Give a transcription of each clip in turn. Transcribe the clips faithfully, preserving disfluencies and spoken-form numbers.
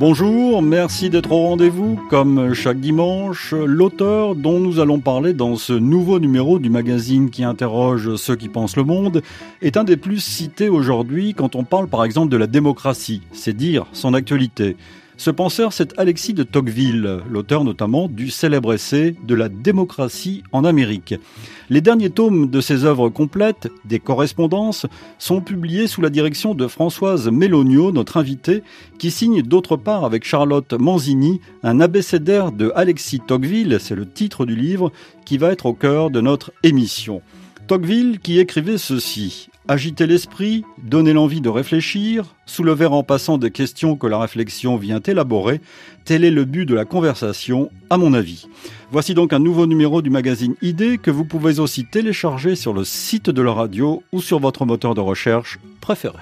Bonjour, merci d'être au rendez-vous. Comme chaque dimanche, l'auteur dont nous allons parler dans ce nouveau numéro du magazine qui interroge ceux qui pensent le monde est un des plus cités aujourd'hui quand on parle par exemple de la démocratie. C'est dire son actualité. Ce penseur, c'est Alexis de Tocqueville, l'auteur notamment du célèbre essai de la démocratie en Amérique. Les derniers tomes de ses œuvres complètes, des correspondances, sont publiés sous la direction de Françoise Méloniot, notre invitée, qui signe d'autre part avec Charlotte Manzini un abécédaire de Alexis Tocqueville, c'est le titre du livre, qui va être au cœur de notre émission. Tocqueville qui écrivait ceci: agiter l'esprit, donner l'envie de réfléchir, soulever en passant des questions que la réflexion vient élaborer, tel est le but de la conversation, à mon avis. Voici donc un nouveau numéro du magazine Idées que vous pouvez aussi télécharger sur le site de la radio ou sur votre moteur de recherche préféré.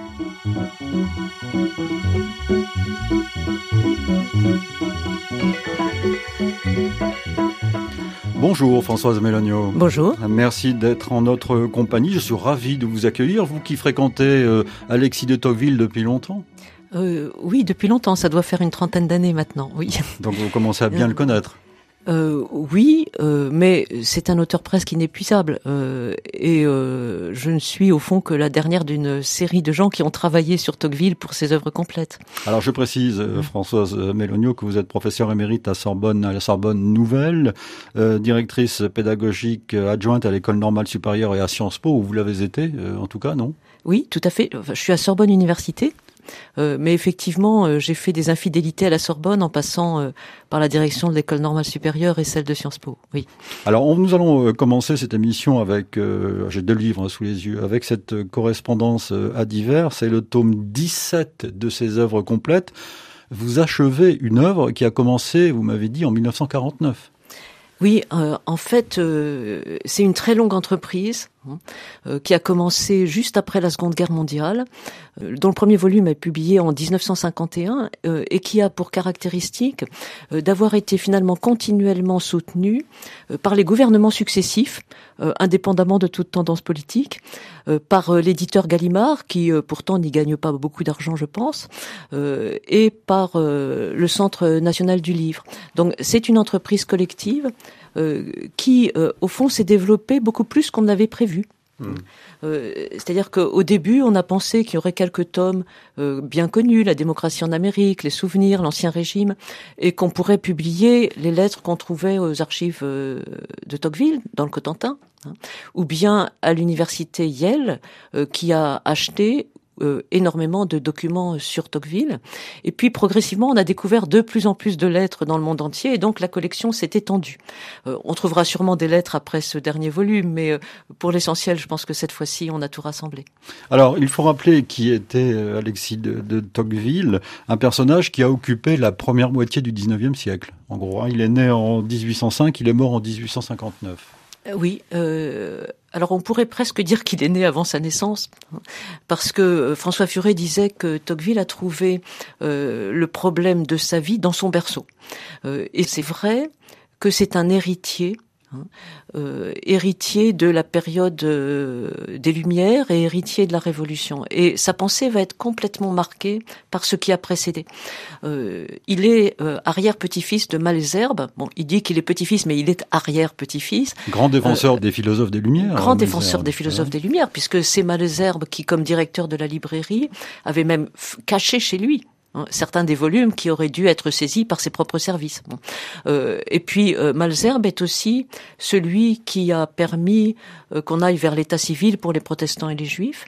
Bonjour Françoise Méloniot. Bonjour. Merci d'être en notre compagnie. Je suis ravi de vous accueillir. Vous qui fréquentez euh, Alexis de Tocqueville depuis longtemps. Euh, oui, depuis longtemps. Ça doit faire une trentaine d'années maintenant, oui. Donc vous commencez à bien euh, le connaître. Euh, oui, euh, mais c'est un auteur presque inépuisable. Euh, et euh, je ne suis au fond que la dernière d'une série de gens qui ont travaillé sur Tocqueville pour ses œuvres complètes. Alors je précise, euh, Françoise Méloniot, que vous êtes professeure émérite à Sorbonne, à la Sorbonne Nouvelle, euh, directrice pédagogique adjointe à l'École normale supérieure et à Sciences Po, où vous l'avez été, euh, en tout cas, non ? Oui, tout à fait. Enfin, je suis à Sorbonne Université. Euh, mais effectivement, euh, j'ai fait des infidélités à la Sorbonne en passant euh, par la direction de l'École normale supérieure et celle de Sciences Po. Oui. Alors, on, nous allons euh, commencer cette émission avec, euh, j'ai deux livres hein, sous les yeux, avec cette euh, correspondance euh, à divers. C'est le tome dix-sept de ses œuvres complètes. Vous achevez une œuvre qui a commencé, vous m'avez dit, en mille neuf cent quarante-neuf. Oui, euh, en fait, euh, c'est une très longue entreprise hein, euh, qui a commencé juste après la Seconde Guerre mondiale, euh, dont le premier volume est publié en dix-neuf cent cinquante et un euh, et qui a pour caractéristique euh, d'avoir été finalement continuellement soutenu euh, par les gouvernements successifs, euh, indépendamment de toute tendance politique, euh, par euh, l'éditeur Gallimard, qui euh, pourtant n'y gagne pas beaucoup d'argent, je pense, euh, et par euh, le Centre national du livre. Donc c'est une entreprise collective Euh, qui, euh, au fond, s'est développé beaucoup plus qu'on n'avait prévu. Mmh. Euh, c'est-à-dire qu'au début, on a pensé qu'il y aurait quelques tomes euh, bien connus, La démocratie en Amérique, Les souvenirs, l'Ancien régime, et qu'on pourrait publier les lettres qu'on trouvait aux archives euh, de Tocqueville, dans le Cotentin, hein, ou bien à l'université Yale, euh, qui a acheté Euh, énormément de documents sur Tocqueville. Et puis, progressivement, on a découvert de plus en plus de lettres dans le monde entier, et donc la collection s'est étendue. Euh, on trouvera sûrement des lettres après ce dernier volume, mais euh, pour l'essentiel, je pense que cette fois-ci, on a tout rassemblé. Alors, il faut rappeler qui était Alexis de, de Tocqueville, un personnage qui a occupé la première moitié du dix-neuvième siècle. En gros, hein, il est né en dix-huit cent cinq, il est mort en dix-huit cent cinquante-neuf. Oui, euh, alors on pourrait presque dire qu'il est né avant sa naissance, parce que François Furet disait que Tocqueville a trouvé euh, le problème de sa vie dans son berceau. Euh, et c'est vrai que c'est un héritier, hein, euh, héritier de la période euh, des Lumières et héritier de la Révolution. Et sa pensée va être complètement marquée par ce qui a précédé. Euh, il est euh, arrière-petit-fils de Malesherbes. Bon, il dit qu'il est petit-fils, mais il est arrière-petit-fils. Grand défenseur euh, des philosophes des Lumières. Grand défenseur des philosophes des Lumières, puisque c'est Malesherbes qui, comme directeur de la librairie, avait même f- caché chez lui certains des volumes qui auraient dû être saisis par ses propres services. Bon. Euh, et puis euh, Malesherbes est aussi celui qui a permis euh, qu'on aille vers l'état civil pour les protestants et les juifs,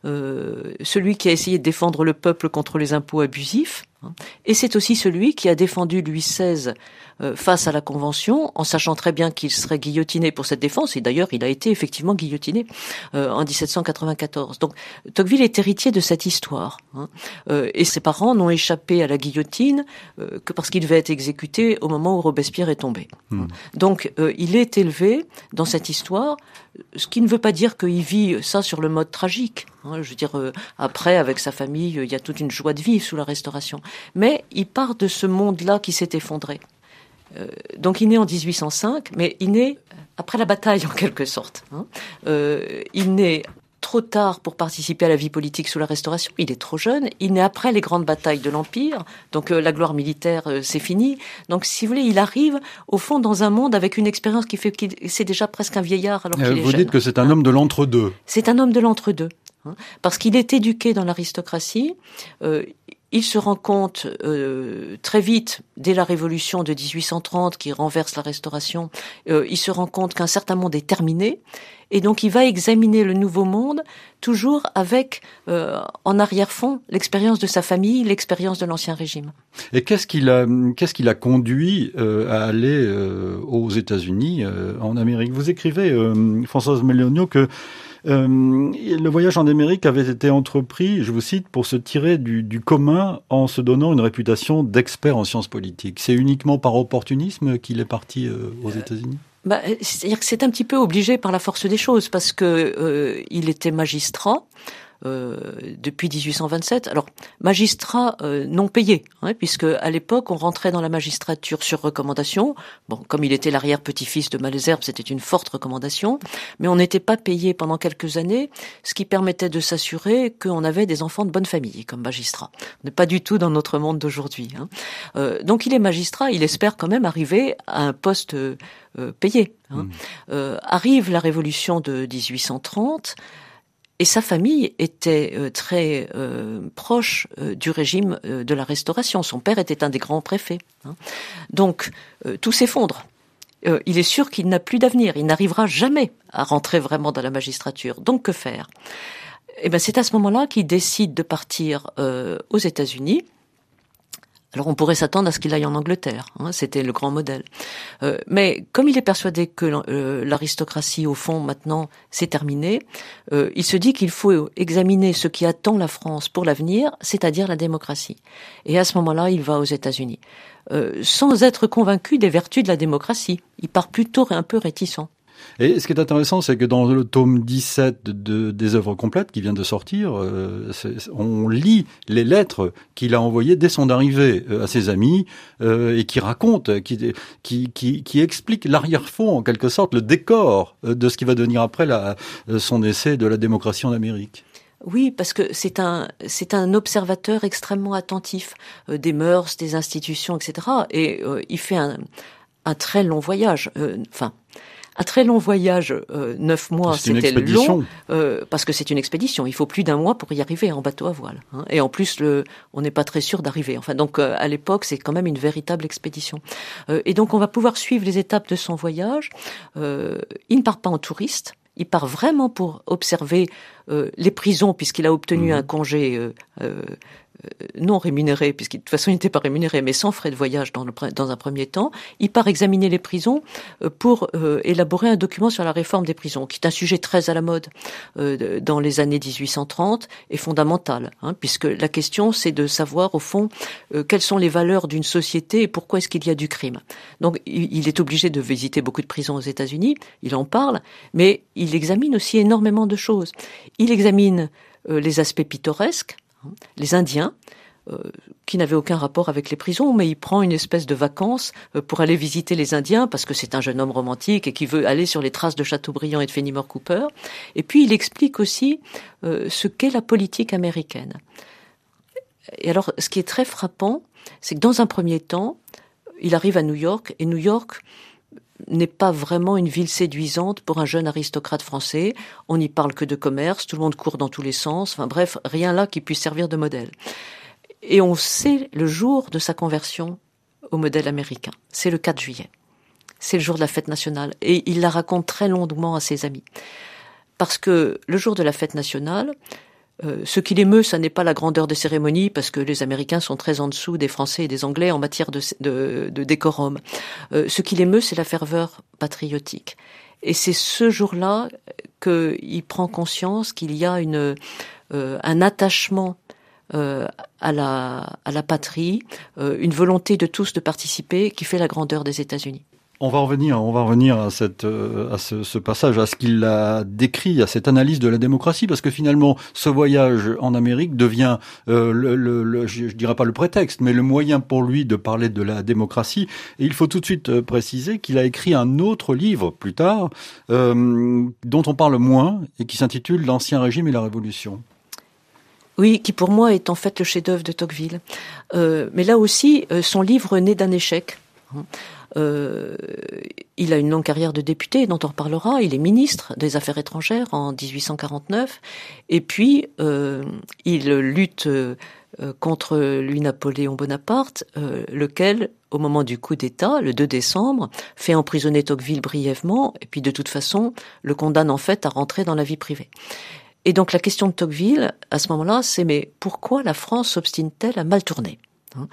euh, celui qui a essayé de défendre le peuple contre les impôts abusifs, hein, et c'est aussi celui qui a défendu Louis seize euh, face à la Convention, en sachant très bien qu'il serait guillotiné pour cette défense, et d'ailleurs il a été effectivement guillotiné euh, en dix-sept cent quatre-vingt-quatorze. Donc Tocqueville est héritier de cette histoire, hein, euh, et ses parents n'ont échappé à la guillotine euh, que parce qu'il devait être exécuté au moment où Robespierre est tombé. Mmh. Donc euh, il est élevé dans cette histoire, ce qui ne veut pas dire qu'il vit ça sur le mode tragique. Hein, je veux dire, euh, après, avec sa famille, il y a toute une joie de vivre sous la Restauration. Mais il part de ce monde-là qui s'est effondré. Euh, donc il naît en dix-huit cent cinq, mais il naît après la bataille en quelque sorte. Hein. Euh, il naît trop tard pour participer à la vie politique sous la Restauration. Il est trop jeune. Il naît après les grandes batailles de l'Empire. Donc euh, la gloire militaire, euh, c'est fini. Donc si vous voulez, il arrive au fond dans un monde avec une expérience qui fait qu'il c'est déjà presque un vieillard alors qu'il euh, est vous jeune. dites que c'est un homme de l'entre-deux. C'est un homme de l'entre-deux. Hein, parce qu'il est éduqué dans l'aristocratie. Euh, Il se rend compte euh, très vite, dès la Révolution de dix-huit cent trente, qui renverse la Restauration, euh, il se rend compte qu'un certain monde est terminé, et donc il va examiner le nouveau monde, toujours avec, euh, en arrière-fond, l'expérience de sa famille, l'expérience de l'Ancien Régime. Et qu'est-ce qui l'a, qu'est-ce qui l'a conduit euh, à aller euh, aux États-Unis, euh, en Amérique? Vous écrivez, euh, Françoise Melonio, que Euh, le voyage en Amérique avait été entrepris, je vous cite, pour se tirer du, du commun en se donnant une réputation d'expert en sciences politiques. C'est uniquement par opportunisme qu'il est parti euh, aux États-Unis ? Bah, c'est-à-dire que c'est un petit peu obligé par la force des choses, parce que euh, il était magistrat. Euh, depuis dix-huit cent vingt-sept. Alors, magistrat euh, non payé, hein, puisque à l'époque, on rentrait dans la magistrature sur recommandation. Bon, comme il était l'arrière-petit-fils de Malesherbes, c'était une forte recommandation, mais on n'était pas payé pendant quelques années, ce qui permettait de s'assurer qu'on avait des enfants de bonne famille comme magistrat. On n'est pas du tout dans notre monde d'aujourd'hui. Hein. Euh, donc, il est magistrat, il espère quand même arriver à un poste euh, payé. Hein. Mmh. Euh, arrive la révolution de dix-huit cent trente. Et sa famille était euh, très euh, proche euh, du régime euh, de la Restauration. Son père était un des grands préfets. Hein. Donc, euh, tout s'effondre. Euh, il est sûr qu'il n'a plus d'avenir. Il n'arrivera jamais à rentrer vraiment dans la magistrature. Donc, que faire ? Eh ben, c'est à ce moment-là qu'il décide de partir euh, aux États-Unis. Alors on pourrait s'attendre à ce qu'il aille en Angleterre, hein, c'était le grand modèle. Euh, mais comme il est persuadé que euh, l'aristocratie, au fond, maintenant, c'est terminé, euh, il se dit qu'il faut examiner ce qui attend la France pour l'avenir, c'est-à-dire la démocratie. Et à ce moment-là, il va aux États-Unis, euh, sans être convaincu des vertus de la démocratie. Il part plutôt un peu réticent. Et ce qui est intéressant, c'est que dans le tome dix-sept de, des œuvres complètes qui vient de sortir, euh, on lit les lettres qu'il a envoyées dès son arrivée à ses amis euh, et qui racontent, qui, qui, qui, qui expliquent l'arrière-fond, en quelque sorte, le décor de ce qui va devenir après la, son essai de la démocratie en Amérique. Oui, parce que c'est un c'est un observateur extrêmement attentif euh, des mœurs, des institutions, et cetera. Et euh, il fait un, un très long voyage. Euh, enfin. Un très long voyage, euh, neuf mois, c'était long, euh, parce que c'est une expédition. Il faut plus d'un mois pour y arriver en bateau à voile. Hein. Et en plus, le, on n'est pas très sûr d'arriver. Enfin, donc euh, à l'époque, c'est quand même une véritable expédition. Euh, et donc, on va pouvoir suivre les étapes de son voyage. Euh, il ne part pas en touriste. Il part vraiment pour observer euh, les prisons, puisqu'il a obtenu mmh. un congé euh, euh, non rémunéré, puisqu'il de toute façon il n'était pas rémunéré, mais sans frais de voyage dans, le, dans un premier temps. Il part examiner les prisons euh, pour euh, élaborer un document sur la réforme des prisons, qui est un sujet très à la mode euh, dans les années dix-huit cent trente et fondamental, hein, puisque la question c'est de savoir au fond euh, quelles sont les valeurs d'une société et pourquoi est-ce qu'il y a du crime. Donc il, il est obligé de visiter beaucoup de prisons aux États-Unis, il en parle, mais il examine aussi énormément de choses. Il examine euh, les aspects pittoresques, les Indiens, euh, qui n'avaient aucun rapport avec les prisons, mais il prend une espèce de vacances euh, pour aller visiter les Indiens, parce que c'est un jeune homme romantique et qui veut aller sur les traces de Chateaubriand et de Fenimore Cooper. Et puis il explique aussi euh, ce qu'est la politique américaine. Et alors, ce qui est très frappant, c'est que dans un premier temps, il arrive à New York, et New York n'est pas vraiment une ville séduisante pour un jeune aristocrate français. On n'y parle que de commerce, tout le monde court dans tous les sens. Enfin bref, rien là qui puisse servir de modèle. Et on sait le jour de sa conversion au modèle américain. C'est le quatre juillet. C'est le jour de la fête nationale. Et il la raconte très longuement à ses amis. Parce que le jour de la fête nationale, Euh, ce qui l'émeut, ça n'est pas la grandeur des cérémonies, parce que les Américains sont très en dessous des Français et des Anglais en matière de, de, de décorum. Euh, ce qui l'émeut, c'est la ferveur patriotique. Et c'est ce jour-là qu'il prend conscience qu'il y a une, euh, un attachement euh, à la, à la patrie, euh, une volonté de tous de participer qui fait la grandeur des États-Unis. On va revenir, on va revenir à cette, à ce, ce passage, à ce qu'il a décrit, à cette analyse de la démocratie, parce que finalement, ce voyage en Amérique devient, euh, le, le, le, je, je dirais pas le prétexte, mais le moyen pour lui de parler de la démocratie. Et il faut tout de suite préciser qu'il a écrit un autre livre plus tard, euh, dont on parle moins et qui s'intitule L'Ancien Régime et la Révolution. Oui, qui pour moi est en fait le chef-d'œuvre de Tocqueville. Euh, mais là aussi, son livre naît d'un échec. Euh, il a une longue carrière de député dont on reparlera. Il est ministre des Affaires étrangères en dix-huit cent quarante-neuf. Et puis, euh, il lutte euh, contre Louis-Napoléon Bonaparte, euh, lequel, au moment du coup d'État, le deux décembre, fait emprisonner Tocqueville brièvement, et puis de toute façon, le condamne en fait à rentrer dans la vie privée. Et donc la question de Tocqueville, à ce moment-là, c'est mais pourquoi la France s'obstine-t-elle à mal tourner ?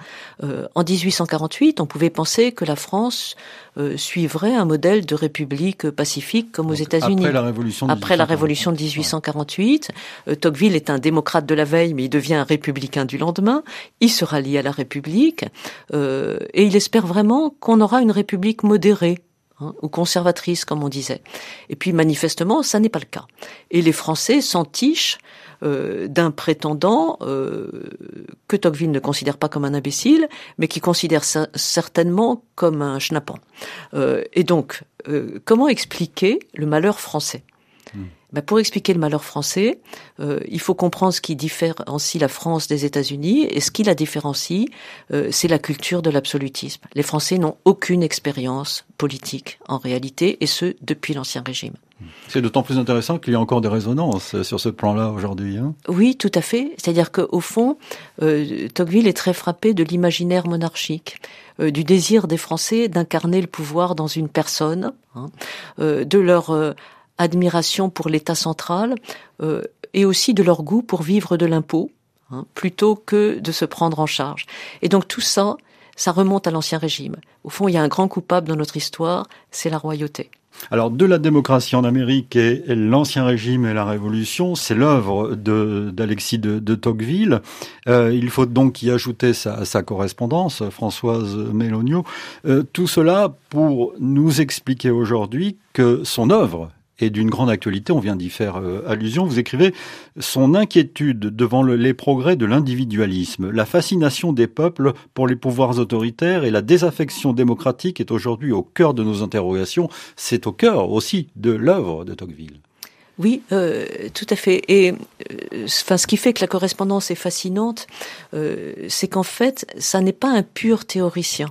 Euh, en dix-huit cent quarante-huit, on pouvait penser que la France euh, suivrait un modèle de république pacifique comme Donc, aux États-Unis. Après la révolution de Après la révolution de dix-huit cent quarante-huit, euh, Tocqueville est un démocrate de la veille, mais il devient un républicain du lendemain. Il se rallie à la République euh, et il espère vraiment qu'on aura une République modérée. Hein, ou conservatrice, comme on disait. Et puis, manifestement, ça n'est pas le cas. Et les Français s'entichent euh, d'un prétendant euh, que Tocqueville ne considère pas comme un imbécile, mais qui considère ça, certainement comme un schnappant. Euh, et donc, euh, comment expliquer le malheur français ? mmh. Ben pour expliquer le malheur français, euh, il faut comprendre ce qui différencie la France des États-Unis, et ce qui la différencie, euh, c'est la culture de l'absolutisme. Les Français n'ont aucune expérience politique en réalité, et ce depuis l'Ancien Régime. C'est d'autant plus intéressant qu'il y a encore des résonances sur ce plan-là aujourd'hui. Hein. Oui, tout à fait. C'est-à-dire qu'au fond, euh, Tocqueville est très frappé de l'imaginaire monarchique, euh, du désir des Français d'incarner le pouvoir dans une personne, hein, euh, de leur euh, admiration pour l'État central euh, et aussi de leur goût pour vivre de l'impôt, hein, plutôt que de se prendre en charge. Et donc tout ça, ça remonte à l'Ancien Régime. Au fond, il y a un grand coupable dans notre histoire, c'est la royauté. Alors, de la démocratie en Amérique et, et l'Ancien Régime et la Révolution, c'est l'œuvre de, d'Alexis de, de Tocqueville. Euh, il faut donc y ajouter sa, sa correspondance, Françoise Méloniot. Euh, tout cela pour nous expliquer aujourd'hui que son œuvre et d'une grande actualité, on vient d'y faire euh, allusion. Vous écrivez « Son inquiétude devant le, les progrès de l'individualisme, la fascination des peuples pour les pouvoirs autoritaires et la désaffection démocratique est aujourd'hui au cœur de nos interrogations. » C'est au cœur aussi de l'œuvre de Tocqueville. Oui, euh, tout à fait. Et euh, enfin, ce qui fait que la correspondance est fascinante, euh, c'est qu'en fait, ça n'est pas un pur théoricien.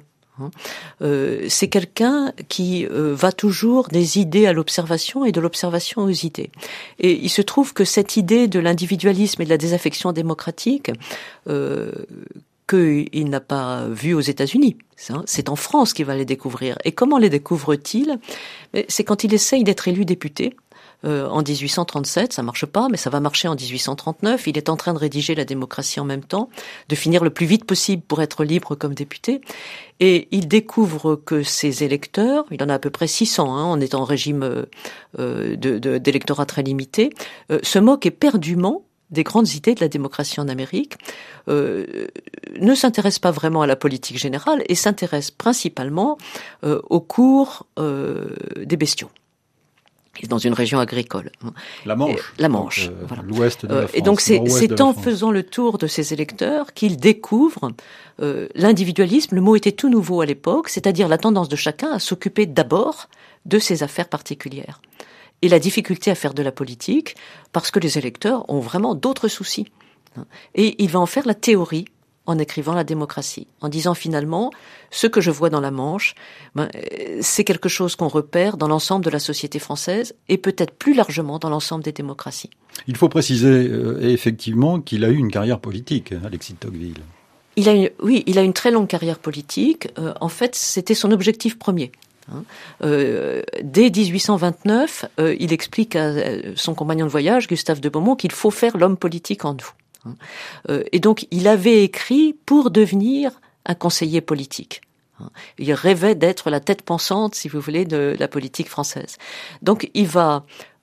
Euh, c'est quelqu'un qui euh, va toujours des idées à l'observation et de l'observation aux idées. Et il se trouve que cette idée de l'individualisme et de la désaffection démocratique, euh, qu'il n'a pas vu aux États-Unis, c'est en France qu'il va les découvrir. Et comment les découvre-t-il ? C'est quand il essaye d'être élu député. Euh, en dix-huit cent trente-sept, ça marche pas, mais ça va marcher en dix-huit cent trente-neuf. Il est en train de rédiger la démocratie en même temps, de finir le plus vite possible pour être libre comme député. Et il découvre que ses électeurs, il en a à peu près six cents, hein, on est en régime euh, de, de, d'électorat très limité, euh, se moquent éperdument des grandes idées de la démocratie en Amérique, euh, ne s'intéresse pas vraiment à la politique générale et s'intéresse principalement euh, aux cours euh, des bestiaux. Dans une région agricole. La Manche. Et, la Manche, donc, euh, voilà. L'ouest de la France. Et donc c'est, c'est en faisant le tour de ses électeurs qu'il découvre euh, l'individualisme. Le mot était tout nouveau à l'époque, c'est-à-dire la tendance de chacun à s'occuper d'abord de ses affaires particulières. Et la difficulté à faire de la politique, parce que les électeurs ont vraiment d'autres soucis. Et il va en faire la théorie en écrivant la démocratie, en disant finalement, ce que je vois dans la Manche, ben, c'est quelque chose qu'on repère dans l'ensemble de la société française et peut-être plus largement dans l'ensemble des démocraties. Il faut préciser euh, effectivement qu'il a eu une carrière politique, Alexis de Tocqueville. Il a une, oui, il a une très longue carrière politique. Euh, en fait, c'était son objectif premier. Hein. Euh, dès dix-huit cent vingt-neuf, euh, il explique à son compagnon de voyage, Gustave de Beaumont, qu'il faut faire l'homme politique en nous. Euh, et donc, il avait écrit pour devenir un conseiller politique. Il rêvait d'être la tête pensante, si vous voulez, de la politique française. Donc, il va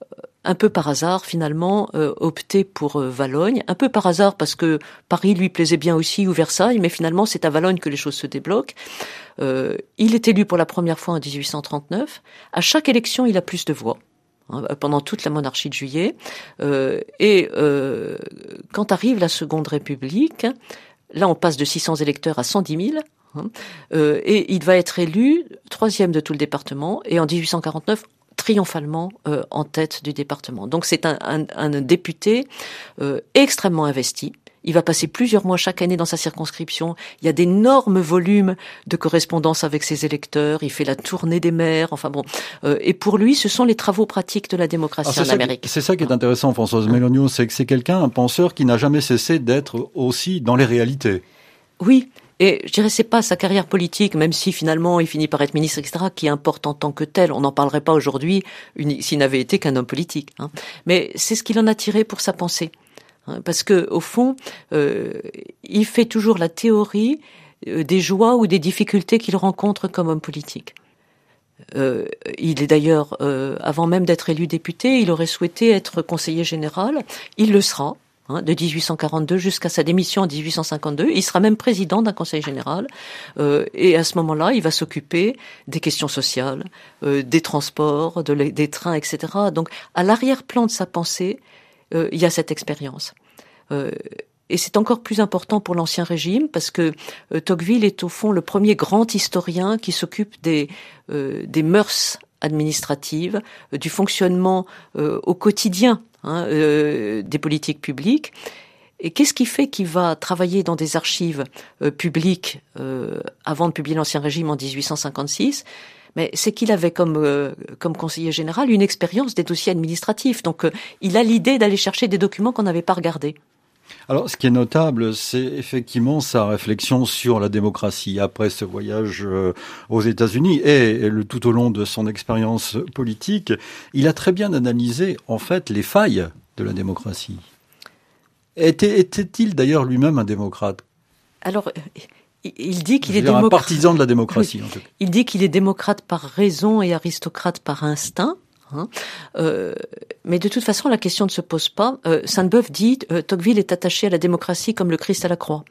un peu par hasard, finalement, euh, opté pour euh, Valognes. Un peu par hasard, parce que Paris lui plaisait bien aussi, ou Versailles, mais finalement, c'est à Valognes que les choses se débloquent. Euh, il est élu pour la première fois en dix-huit cent trente-neuf. À chaque élection, il a plus de voix, hein, pendant toute la monarchie de Juillet. Euh, et euh, quand arrive la Seconde République, là, on passe de six cents électeurs à cent dix mille. Hein, euh, et il va être élu troisième de tout le département. Et en dix-huit cent quarante-neuf, triomphalement euh, en tête du département. Donc c'est un, un, un député euh, extrêmement investi. Il va passer plusieurs mois chaque année dans sa circonscription. Il y a d'énormes volumes de correspondance avec ses électeurs. Il fait la tournée des maires. Enfin bon. Euh, et pour lui, ce sont les travaux pratiques de la démocratie Alors, en Amérique. Qui, c'est ça qui est intéressant, Françoise Méloniaux, c'est que c'est quelqu'un, un penseur qui n'a jamais cessé d'être aussi dans les réalités. Oui. Et je dirais, c'est pas sa carrière politique, même si finalement il finit par être ministre, et cetera, qui importe en tant que tel. On n'en parlerait pas aujourd'hui s'il n'avait été qu'un homme politique. Hein. Mais c'est ce qu'il en a tiré pour sa pensée. Hein, parce que au fond, euh, il fait toujours la théorie euh, des joies ou des difficultés qu'il rencontre comme homme politique. Euh, il est d'ailleurs, euh, avant même d'être élu député, il aurait souhaité être conseiller général. Il le sera. Hein, de dix-huit cent quarante-deux jusqu'à sa démission en dix-huit cent cinquante-deux. Il sera même président d'un conseil général. Euh, et à ce moment-là, il va s'occuper des questions sociales, euh, des transports, de les, des trains, et cetera. Donc, à l'arrière-plan de sa pensée, euh, il y a cette expérience. Euh, et c'est encore plus important pour l'Ancien Régime parce que euh, Tocqueville est au fond le premier grand historien qui s'occupe des, euh, des mœurs administratives, euh, du fonctionnement euh, au quotidien Hein, euh, des politiques publiques. Et qu'est-ce qui fait qu'il va travailler dans des archives euh, publiques euh, avant de publier l'Ancien Régime en dix-huit cent cinquante-six? Mais c'est qu'il avait comme euh, comme conseiller général une expérience des dossiers administratifs. Donc euh, il a l'idée d'aller chercher des documents qu'on n'avait pas regardés. Alors, ce qui est notable, c'est effectivement sa réflexion sur la démocratie après ce voyage aux États-Unis et le, tout au long de son expérience politique. Il a très bien analysé, en fait, les failles de la démocratie. Était, était-il d'ailleurs lui-même un démocrate? Alors, il dit qu'il est démocrate. Un partisan de la démocratie, oui. en tout cas. Il dit qu'il est démocrate par raison et aristocrate par instinct. Hein. Euh, mais de toute façon, la question ne se pose pas. Euh, Sainte-Beuve dit euh, Tocqueville est attaché à la démocratie comme le Christ à la croix.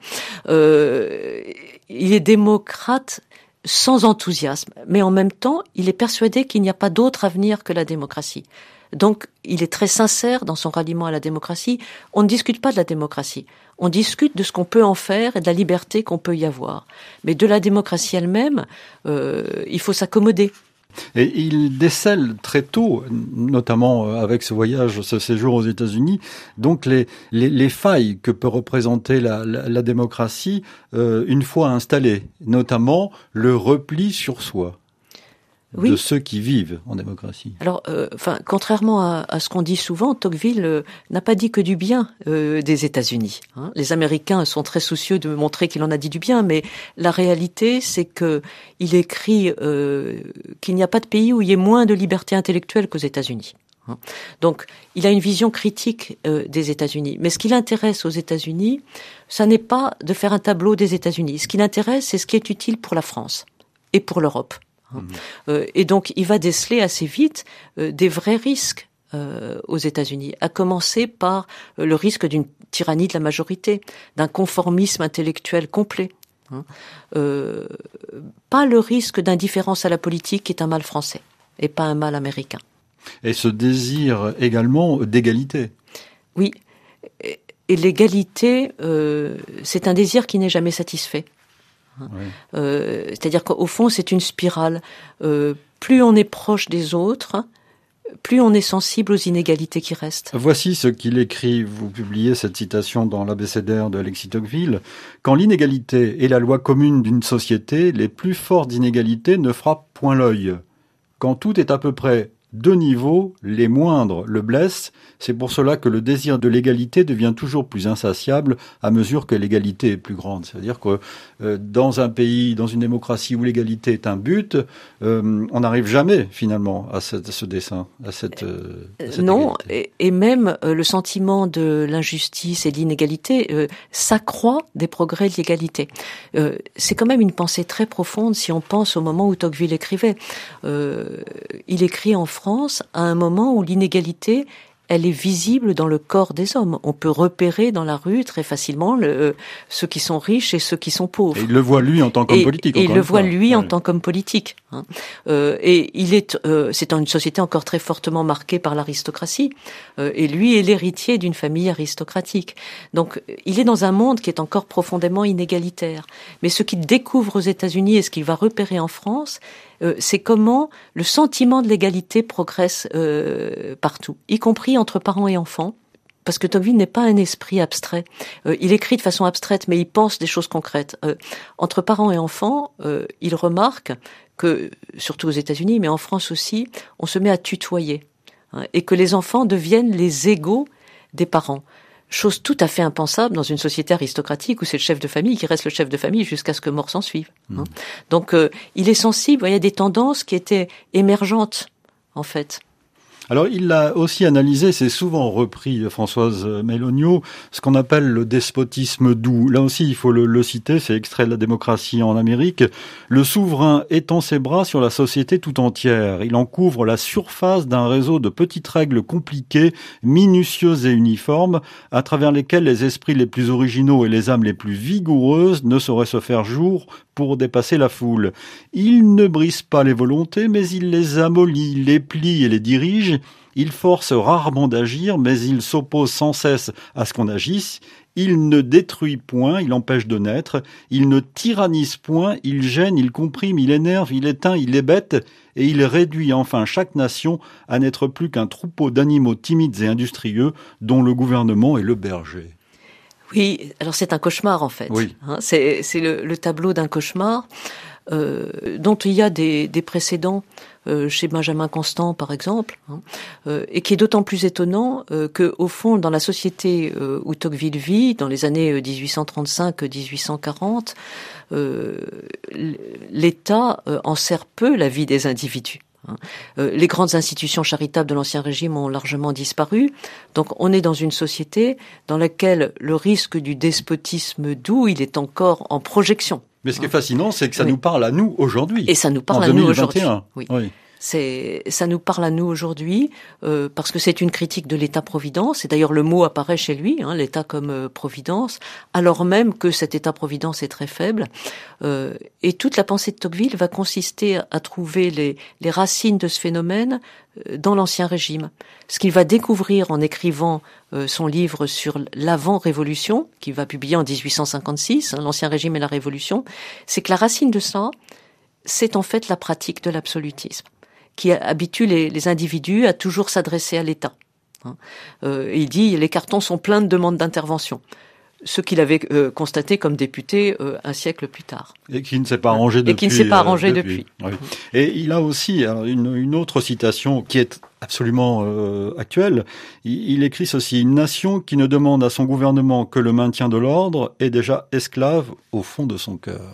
Euh, il est démocrate sans enthousiasme, mais en même temps, il est persuadé qu'il n'y a pas d'autre avenir que la démocratie. Donc, il est très sincère dans son ralliement à la démocratie. On ne discute pas de la démocratie. On discute de ce qu'on peut en faire et de la liberté qu'on peut y avoir. Mais de la démocratie elle-même, euh, il faut s'accommoder. Et il décèle très tôt, notamment avec ce voyage, ce séjour aux États-Unis, donc les, les, les failles que peut représenter la, la, la démocratie euh, une fois installée, notamment le repli sur soi. Oui. De ceux qui vivent en démocratie. Alors, euh, enfin, contrairement à, à ce qu'on dit souvent, Tocqueville euh, n'a pas dit que du bien euh, des États-Unis. Hein. Les Américains sont très soucieux de montrer qu'il en a dit du bien, mais la réalité, c'est que il écrit euh, qu'il n'y a pas de pays où il y ait moins de liberté intellectuelle qu'aux États-Unis. Hein. Donc, il a une vision critique euh, des États-Unis. Mais ce qui l'intéresse aux États-Unis, ça n'est pas de faire un tableau des États-Unis. Ce qui l'intéresse, c'est ce qui est utile pour la France et pour l'Europe. Mmh. Euh, et donc, il va déceler assez vite euh, des vrais risques euh, aux États-Unis, à commencer par euh, le risque d'une tyrannie de la majorité, d'un conformisme intellectuel complet. Hein. Euh, pas le risque d'indifférence à la politique qui est un mal français et pas un mal américain. Et ce désir également d'égalité. Oui, et, et l'égalité, euh, c'est un désir qui n'est jamais satisfait. Oui. Euh, c'est-à-dire qu'au fond, c'est une spirale. Euh, plus on est proche des autres, plus on est sensible aux inégalités qui restent. Voici ce qu'il écrit, vous publiez cette citation dans l'abécédaire de Alexis Tocqueville. « Quand l'inégalité est la loi commune d'une société, les plus fortes inégalités ne frappent point l'œil. Quand tout est à peu près de niveau, les moindres le blessent. C'est pour cela que le désir de l'égalité devient toujours plus insatiable à mesure que l'égalité est plus grande. C'est-à-dire que euh, dans un pays, dans une démocratie où l'égalité est un but, euh, on n'arrive jamais finalement à, cette, à ce dessein, à cette, euh, à cette non, et, et même euh, le sentiment de l'injustice et de l'inégalité euh, s'accroît des progrès de l'égalité. Euh, c'est quand même une pensée très profonde si on pense au moment où Tocqueville écrivait. Euh, il écrit en France France à un moment où l'inégalité, elle est visible dans le corps des hommes. On peut repérer dans la rue très facilement le, ceux qui sont riches et ceux qui sont pauvres. Et il le voit lui en tant qu'homme et, politique. Et il le voit fois. lui ouais. en tant qu'homme politique. Hein. Euh, et il est, euh, c'est une société encore très fortement marquée par l'aristocratie. Euh, et lui est l'héritier d'une famille aristocratique. Donc, il est dans un monde qui est encore profondément inégalitaire. Mais ce qu'il découvre aux États-Unis et ce qu'il va repérer en France, euh, c'est comment le sentiment de l'égalité progresse euh, partout, y compris entre parents et enfants. Parce que Tocqueville n'est pas un esprit abstrait. Euh, il écrit de façon abstraite, mais il pense des choses concrètes. Euh, entre parents et enfants, euh, il remarque que, surtout aux États-Unis, mais en France aussi, on se met à tutoyer, hein, et que les enfants deviennent les égaux des parents. Chose tout à fait impensable dans une société aristocratique où c'est le chef de famille qui reste le chef de famille jusqu'à ce que mort s'en suive. Mmh. Hein. Donc, euh, il est sensible, il y a des tendances qui étaient émergentes, en fait. Alors, il l'a aussi analysé, c'est souvent repris, Françoise Méloniot, ce qu'on appelle le despotisme doux. Là aussi, il faut le, le citer, c'est extrait de La démocratie en Amérique. Le souverain étend ses bras sur la société tout entière. Il en couvre la surface d'un réseau de petites règles compliquées, minutieuses et uniformes, à travers lesquelles les esprits les plus originaux et les âmes les plus vigoureuses ne sauraient se faire jour pour dépasser la foule. Il ne brise pas les volontés, mais il les amollit, les plie et les dirige. Il force rarement d'agir, mais il s'oppose sans cesse à ce qu'on agisse. Il ne détruit point, il empêche de naître. Il ne tyrannise point, il gêne, il comprime, il énerve, il éteint, il hébète. Et il réduit enfin chaque nation à n'être plus qu'un troupeau d'animaux timides et industrieux dont le gouvernement est le berger. Oui, alors c'est un cauchemar en fait. Oui. Hein, c'est c'est le, le tableau d'un cauchemar euh, dont il y a des, des précédents euh, chez Benjamin Constant par exemple, hein, euh, et qui est d'autant plus étonnant euh, que au fond dans la société euh, où Tocqueville vit, dans les années dix-huit cent trente-cinq dix-huit cent quarante, euh, l'État euh, enserre peu la vie des individus. Les grandes institutions charitables de l'Ancien Régime ont largement disparu. Donc on est dans une société dans laquelle le risque du despotisme doux, il est encore en projection. Mais ce qui est fascinant, c'est que ça oui. nous parle à nous aujourd'hui. Et ça nous parle en à deux mille vingt et un. nous aujourd'hui. Oui. oui. C'est, ça nous parle à nous aujourd'hui euh, parce que c'est une critique de l'État-providence. Et d'ailleurs, le mot apparaît chez lui, hein, l'État comme euh, providence, alors même que cet État-providence est très faible. Euh, et toute la pensée de Tocqueville va consister à, à trouver les, les racines de ce phénomène euh, dans l'Ancien Régime. Ce qu'il va découvrir en écrivant euh, son livre sur l'avant-révolution, qu'il va publier en dix-huit cent cinquante-six, hein, l'Ancien Régime et la Révolution, c'est que la racine de ça, c'est en fait la pratique de l'absolutisme, qui habitue les, les individus à toujours s'adresser à l'État. Euh, il dit les cartons sont pleins de demandes d'intervention, ce qu'il avait euh, constaté comme député euh, un siècle plus tard. Et qui ne s'est pas arrangé depuis. Et qui ne s'est pas arrangé euh, depuis. depuis. Oui. Et il a aussi alors, une, une autre citation qui est absolument euh, actuelle. Il, il écrit ceci: une nation qui ne demande à son gouvernement que le maintien de l'ordre est déjà esclave au fond de son cœur.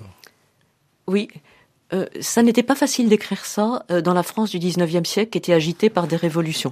Oui. Euh, ça n'était pas facile d'écrire ça euh, dans la France du dix-neuvième siècle qui était agitée par des révolutions.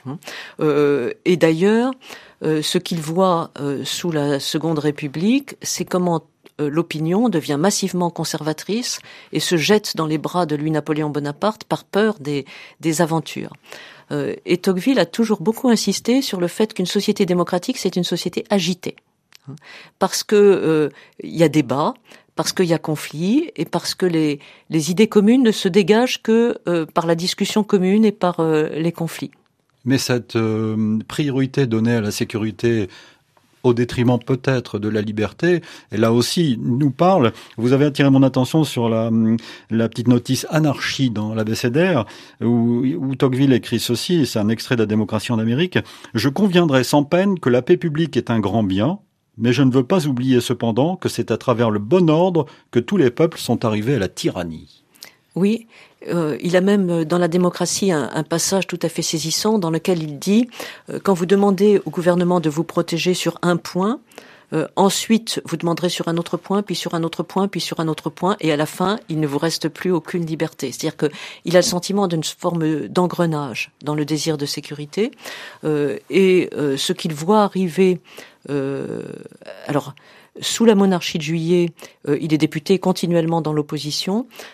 Euh, et d'ailleurs, euh, ce qu'il voit euh, sous la Seconde République, c'est comment euh, l'opinion devient massivement conservatrice et se jette dans les bras de Louis-Napoléon Bonaparte par peur des, des aventures. Euh, et Tocqueville a toujours beaucoup insisté sur le fait qu'une société démocratique, c'est une société agitée. Parce que euh, il y a débat, parce qu'il y a conflit et parce que les, les idées communes ne se dégagent que euh, par la discussion commune et par euh, les conflits. Mais cette euh, priorité donnée à la sécurité au détriment peut-être de la liberté, et là aussi nous parle, vous avez attiré mon attention sur la, la petite notice anarchie dans l'abécédaire, où, où Tocqueville écrit ceci, c'est un extrait de La démocratie en Amérique: « Je conviendrai sans peine que la paix publique est un grand bien, mais je ne veux pas oublier cependant que c'est à travers le bon ordre que tous les peuples sont arrivés à la tyrannie. » Oui, euh, il a même dans La démocratie un, un passage tout à fait saisissant dans lequel il dit euh, quand vous demandez au gouvernement de vous protéger sur un point, euh, ensuite vous demanderez sur un autre point, puis sur un autre point, puis sur un autre point, et à la fin il ne vous reste plus aucune liberté. C'est-à-dire que il a le sentiment d'une forme d'engrenage dans le désir de sécurité, euh, et euh, ce qu'il voit arriver. Euh, alors. Sous la monarchie de Juillet, euh, il est député continuellement dans l'opposition.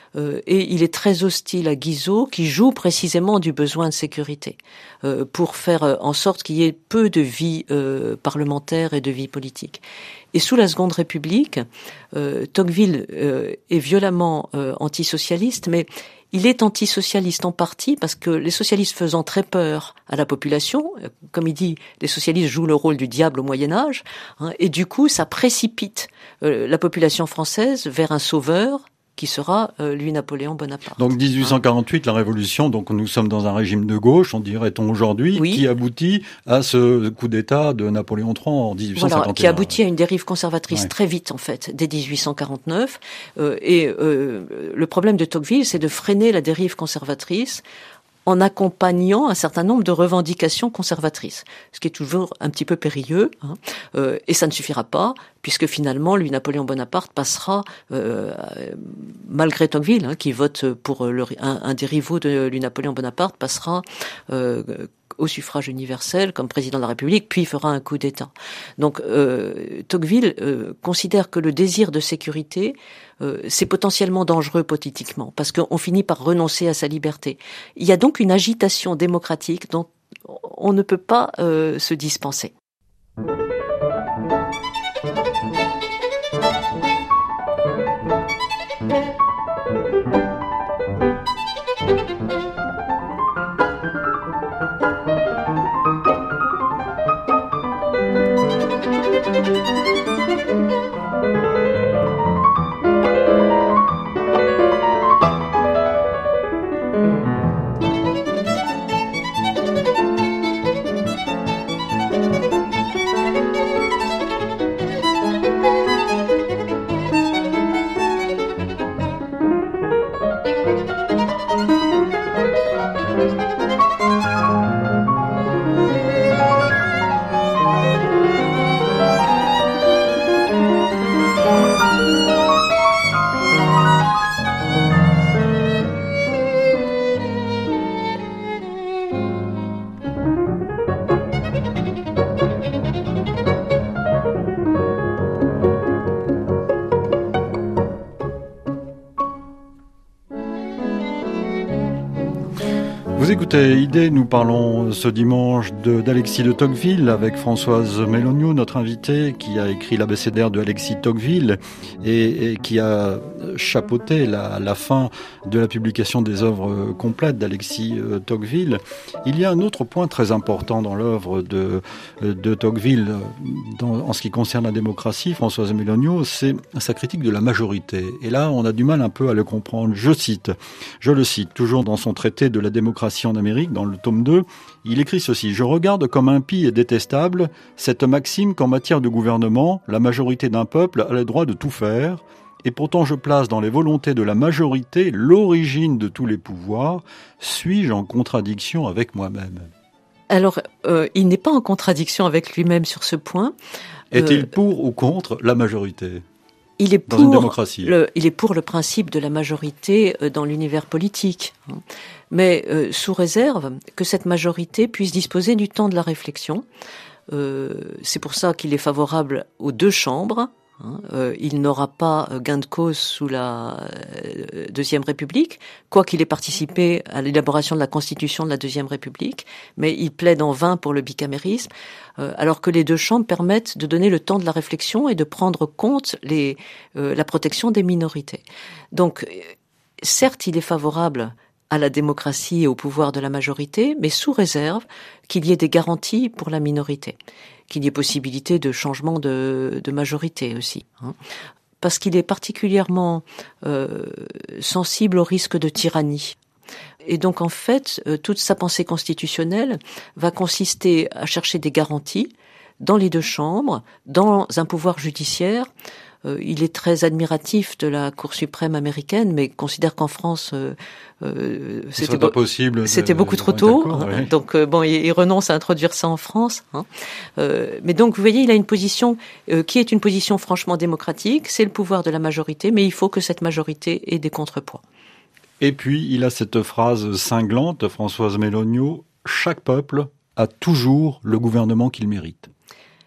Euh, et il est très hostile à Guizot, qui joue précisément du besoin de sécurité euh, pour faire en sorte qu'il y ait peu de vie euh, parlementaire et de vie politique. Et sous la Seconde République, euh, Tocqueville euh, est violemment euh, antisocialiste, mais il est antisocialiste en partie parce que les socialistes faisant très peur à la population, comme il dit, les socialistes jouent le rôle du diable au Moyen-Âge, hein, et du coup ça précipite euh, la population française vers un sauveur, qui sera, euh, lui, Napoléon Bonaparte. Donc dix-huit cent quarante-huit, hein. La Révolution, donc nous sommes dans un régime de gauche, on dirait-on aujourd'hui, oui. qui aboutit à ce coup d'État de Napoléon trois en dix-huit cent cinquante et un. Voilà, qui aboutit à une dérive conservatrice ouais. très vite, en fait, dès dix-huit cent quarante-neuf. Euh, et euh, le problème de Tocqueville, c'est de freiner la dérive conservatrice en accompagnant un certain nombre de revendications conservatrices, ce qui est toujours un petit peu périlleux, hein. Euh, et ça ne suffira pas, puisque finalement, lui, Napoléon Bonaparte, passera, euh, malgré Tocqueville, hein, qui vote pour le, un, un des rivaux de lui, Napoléon Bonaparte, passera euh, au suffrage universel comme président de la République, puis fera un coup d'État. Donc euh, Tocqueville euh, considère que le désir de sécurité, euh, c'est potentiellement dangereux politiquement, parce qu'on finit par renoncer à sa liberté. Il y a donc une agitation démocratique dont on ne peut pas euh, se dispenser. Vous écoutez Idée, nous parlons ce dimanche de, d'Alexis de Tocqueville avec Françoise Méloniaux, notre invitée, qui a écrit l'abécédaire de Alexis Tocqueville et, et qui a chapeauté la, la fin de la publication des œuvres complètes d'Alexis Tocqueville. Il y a un autre point très important dans l'œuvre de, de Tocqueville dans, en ce qui concerne la démocratie, Françoise Méloniaux, c'est sa critique de la majorité. Et là, on a du mal un peu à le comprendre. Je cite, je le cite, toujours dans son traité de la démocratie en Amérique, dans le tome deux, il écrit ceci: « Je regarde comme impie et détestable cette maxime qu'en matière de gouvernement, la majorité d'un peuple a le droit de tout faire, et pourtant je place dans les volontés de la majorité l'origine de tous les pouvoirs. Suis-je en contradiction avec moi-même » Alors, euh, il n'est pas en contradiction avec lui-même sur ce point. Est-il euh... pour ou contre la majorité ? Il est, dans pour une démocratie. Le, il est pour le principe de la majorité dans l'univers politique, mais euh, sous réserve que cette majorité puisse disposer du temps de la réflexion. Euh, c'est pour ça qu'il est favorable aux deux chambres. Hein, euh, il n'aura pas gain de cause sous la euh, Deuxième République, quoiqu'il ait participé à l'élaboration de la Constitution de la Deuxième République, mais il plaide en vain pour le bicamérisme, euh, alors que les deux chambres permettent de donner le temps de la réflexion et de prendre compte les, euh, la protection des minorités. Donc, certes, il est favorable à la démocratie et au pouvoir de la majorité, mais sous réserve qu'il y ait des garanties pour la minorité, qu'il y ait possibilité de changement de, de majorité aussi, hein, parce qu'il est particulièrement euh, sensible au risque de tyrannie. Et donc en fait, euh, toute sa pensée constitutionnelle va consister à chercher des garanties dans les deux chambres, dans un pouvoir judiciaire. Euh, il est très admiratif de la Cour suprême américaine, mais considère qu'en France, euh, euh, c'était, be- possible de... c'était beaucoup trop tôt. Hein, oui. Donc euh, bon, il, il renonce à introduire ça en France. Hein. Euh, mais donc vous voyez, il a une position euh, qui est une position franchement démocratique. C'est le pouvoir de la majorité, mais il faut que cette majorité ait des contrepoids. Et puis il a cette phrase cinglante, Françoise Méloniaux: chaque peuple a toujours le gouvernement qu'il mérite.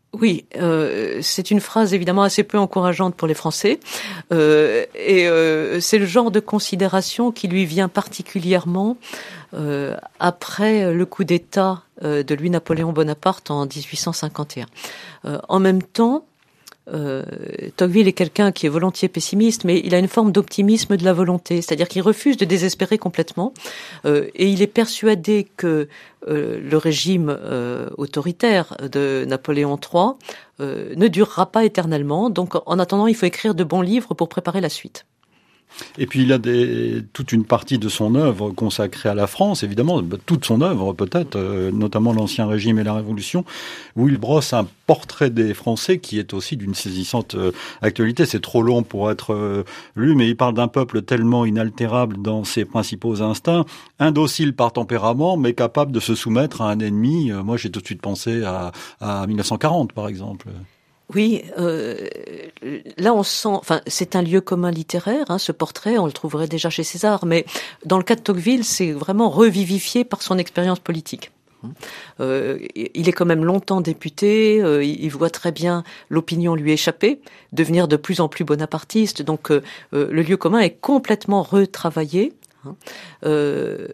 Oui, euh, c'est une phrase évidemment assez peu encourageante pour les Français, euh, et euh, c'est le genre de considération qui lui vient particulièrement euh, après le coup d'État euh, de Louis-Napoléon Bonaparte en dix-huit cent cinquante et un. Euh, en même temps, Euh, Tocqueville est quelqu'un qui est volontiers pessimiste, mais il a une forme d'optimisme de la volonté, c'est-à-dire qu'il refuse de désespérer complètement, euh, et il est persuadé que euh, le régime euh, autoritaire de Napoléon trois euh, ne durera pas éternellement, donc en attendant, il faut écrire de bons livres pour préparer la suite. Et puis il a des, toute une partie de son œuvre consacrée à la France, évidemment, toute son œuvre peut-être, euh, notamment l'Ancien Régime et la Révolution, où il brosse un portrait des Français qui est aussi d'une saisissante euh, actualité. C'est trop long pour être euh, lu, mais il parle d'un peuple tellement inaltérable dans ses principaux instincts, indocile par tempérament, mais capable de se soumettre à un ennemi. Euh, moi, j'ai tout de suite pensé à, à mille neuf cent quarante, par exemple. Oui, euh, là on sent, enfin c'est un lieu commun littéraire, hein, ce portrait, on le trouverait déjà chez César, mais dans le cas de Tocqueville, c'est vraiment revivifié par son expérience politique. Euh, il est quand même longtemps député, euh, il voit très bien l'opinion lui échapper, devenir de plus en plus bonapartiste, donc euh, le lieu commun est complètement retravaillé. Hein. Euh,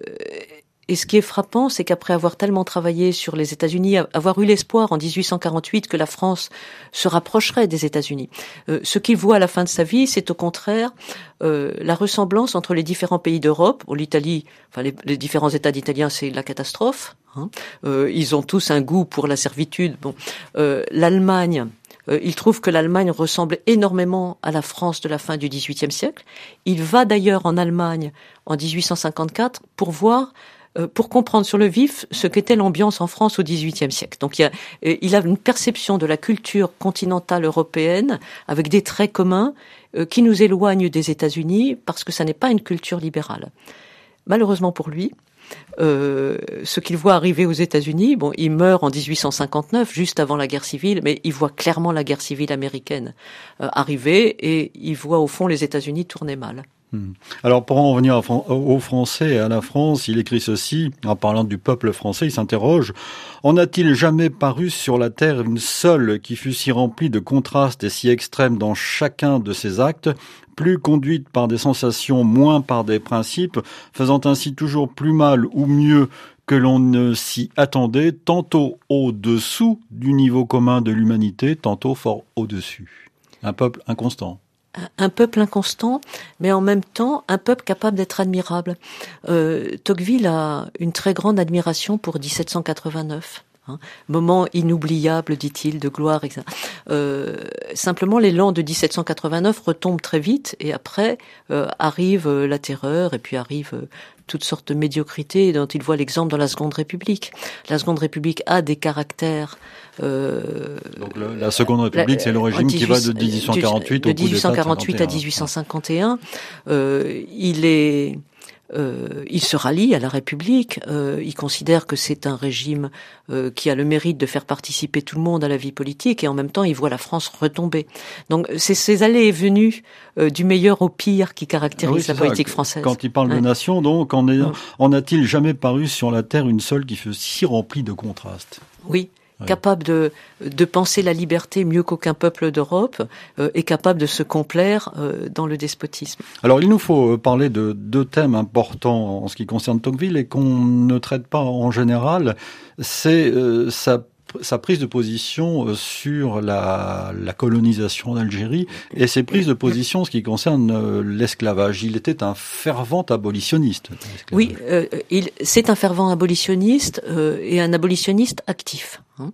Et ce qui est frappant, c'est qu'après avoir tellement travaillé sur les États-Unis, avoir eu l'espoir en dix-huit cent quarante-huit que la France se rapprocherait des États-Unis, euh, ce qu'il voit à la fin de sa vie, c'est au contraire euh, la ressemblance entre les différents pays d'Europe. Bon, l'Italie, enfin les, les différents États d'Italiens, c'est la catastrophe. Hein. Euh, ils ont tous un goût pour la servitude. Bon, euh, l'Allemagne. Euh, il trouve que l'Allemagne ressemble énormément à la France de la fin du dix-huitième siècle. Il va d'ailleurs en Allemagne en dix-huit cent cinquante-quatre pour voir pour comprendre sur le vif ce qu'était l'ambiance en France au dix-huitième siècle. Donc il, y a, il a une perception de la culture continentale européenne avec des traits communs qui nous éloignent des États-Unis parce que ça n'est pas une culture libérale. Malheureusement pour lui, euh, ce qu'il voit arriver aux États-Unis, bon, il meurt en dix-huit cent cinquante-neuf, juste avant la guerre civile, mais il voit clairement la guerre civile américaine euh, arriver et il voit au fond les États-Unis tourner mal. Alors, pour en revenir aux Français et à la France, il écrit ceci, en parlant du peuple français, il s'interroge « En a-t-il jamais paru sur la terre une seule qui fût si remplie de contrastes et si extrêmes dans chacun de ses actes, plus conduite par des sensations, moins par des principes, faisant ainsi toujours plus mal ou mieux que l'on ne s'y attendait, tantôt au-dessous du niveau commun de l'humanité, tantôt fort au-dessus. Un peuple inconstant. » Un peuple inconstant, mais en même temps un peuple capable d'être admirable. Euh, Tocqueville a une très grande admiration pour dix-sept cent quatre-vingt-neuf. Hein, moment inoubliable, dit-il, de gloire, et cetera. Euh, simplement, l'élan de dix-sept cent quatre-vingt-neuf retombe très vite, et après euh, arrive euh, la terreur, et puis arrive euh, toutes sortes de médiocrités dont il voit l'exemple dans la Seconde République. La Seconde République a des caractères. Euh, Donc le, la Seconde République, la, c'est le régime dix-huit, qui va de dix-huit cent quarante-huit de au coup d'État dix-huit cent quarante-huit à de dix-huit cent cinquante et un. Euh, il est Euh, il se rallie à la République, euh, il considère que c'est un régime euh, qui a le mérite de faire participer tout le monde à la vie politique et en même temps il voit la France retomber. Donc c'est ces allées et venues euh, du meilleur au pire qui caractérisent oui, la politique ça. française. Quand il parle ouais. de nation, donc, en, est, ouais. en a-t-il jamais paru sur la terre une seule qui fut si remplie de contrastes ? Oui. Ouais. Capable de, de penser la liberté mieux qu'aucun peuple d'Europe euh, et capable de se complaire euh, dans le despotisme. Alors il nous faut parler de deux thèmes importants en ce qui concerne Tocqueville et qu'on ne traite pas en général, c'est euh, sa sa prise de position sur la, la colonisation d'Algérie et ses prises de position en ce qui concerne l'esclavage. Il était un fervent abolitionniste. Oui, euh, il, c'est un fervent abolitionniste euh, et un abolitionniste actif. Hein.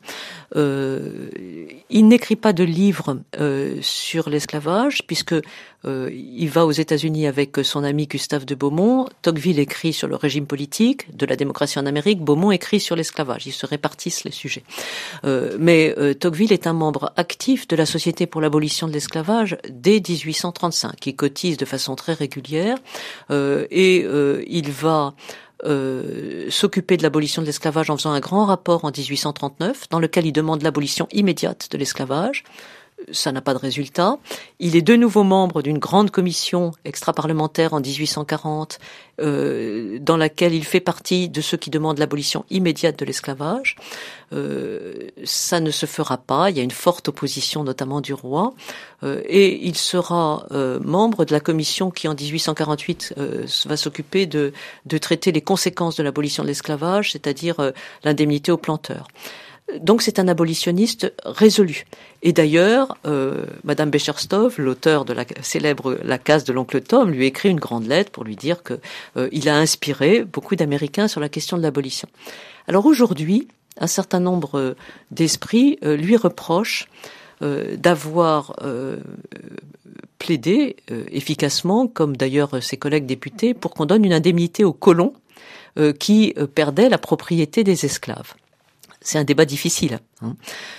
Euh, il n'écrit pas de livre euh, sur l'esclavage puisque euh, il va aux États-Unis avec son ami Gustave de Beaumont. Tocqueville écrit sur le régime politique de la démocratie en Amérique. Beaumont écrit sur l'esclavage. Ils se répartissent les sujets. Euh, mais euh, Tocqueville est un membre actif de la Société pour l'abolition de l'esclavage dès dix-huit cent trente-cinq. Il cotise de façon très régulière euh, et euh, il va Euh, s'occuper de l'abolition de l'esclavage en faisant un grand rapport en dix-huit cent trente-neuf dans lequel il demande l'abolition immédiate de l'esclavage. ça n'a pas de résultat. Il est de nouveau membre d'une grande commission extra-parlementaire en dix-huit cent quarante, euh, dans laquelle il fait partie de ceux qui demandent l'abolition immédiate de l'esclavage. Euh, ça ne se fera pas. Il y a une forte opposition, notamment du roi, euh, et il sera euh, membre de la commission qui, en dix-huit cent quarante-huit, euh, va s'occuper de, de traiter les conséquences de l'abolition de l'esclavage, c'est-à-dire euh, l'indemnité aux planteurs. Donc c'est un abolitionniste résolu. Et d'ailleurs, euh, Madame Becherstoff, l'auteur de la célèbre La case de l'oncle Tom, lui écrit une grande lettre pour lui dire que euh, il a inspiré beaucoup d'Américains sur la question de l'abolition. Alors aujourd'hui, un certain nombre d'esprits euh, lui reprochent euh, d'avoir euh, plaidé euh, efficacement, comme d'ailleurs ses collègues députés, pour qu'on donne une indemnité aux colons euh, qui euh, perdaient la propriété des esclaves. C'est un débat difficile. Hein.